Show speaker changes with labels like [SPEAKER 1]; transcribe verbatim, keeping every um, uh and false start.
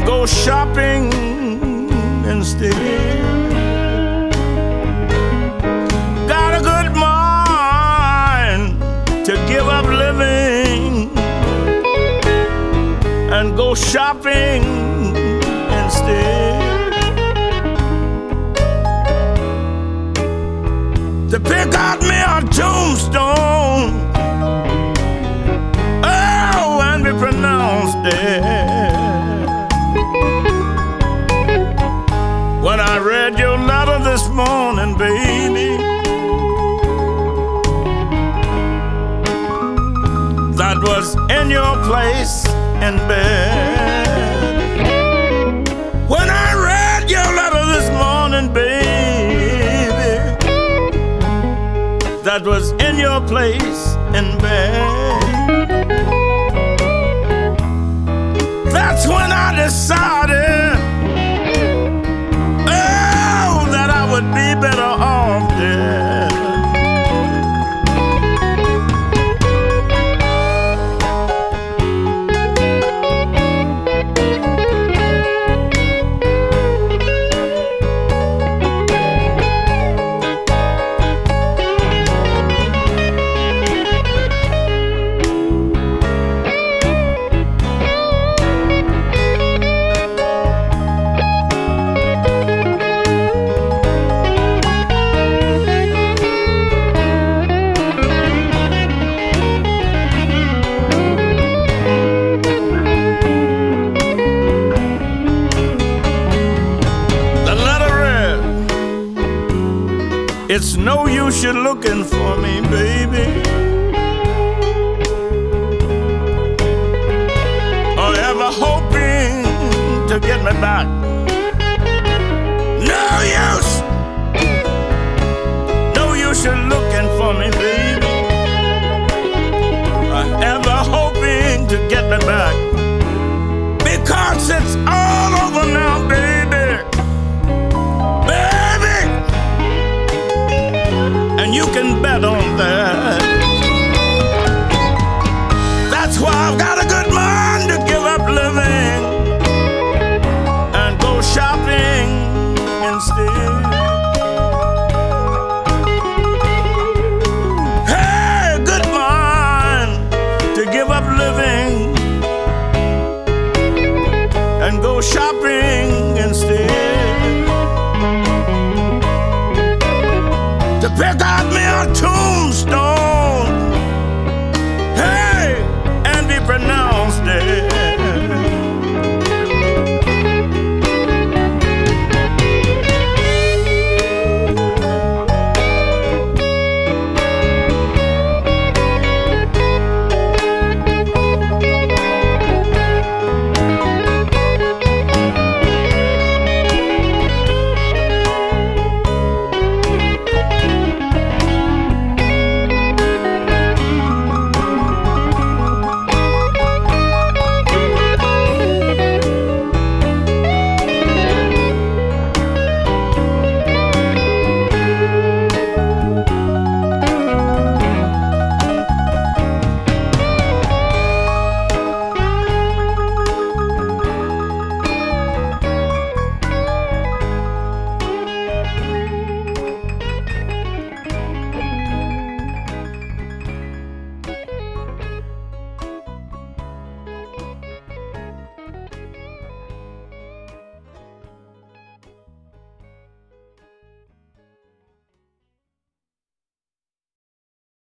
[SPEAKER 1] and go shopping instead. Got a good mind to give up living and go shopping instead. To pick out me a tombstone, oh, and be pronounced dead. When I read your letter this morning, baby, that was in your place in bed. When I read your letter this morning, baby, that was in your place in bed. That's when I decided, oh, that I would be better off dead. It's no use you looking for me, baby, or ever hoping to get me back. No use, no use you looking for me, baby, or ever hoping to get me back. Because it's all over now, baby. You can bet on that. That's why I've got a good mind to give up living and go shopping instead. Hey, good mind to give up living and go shopping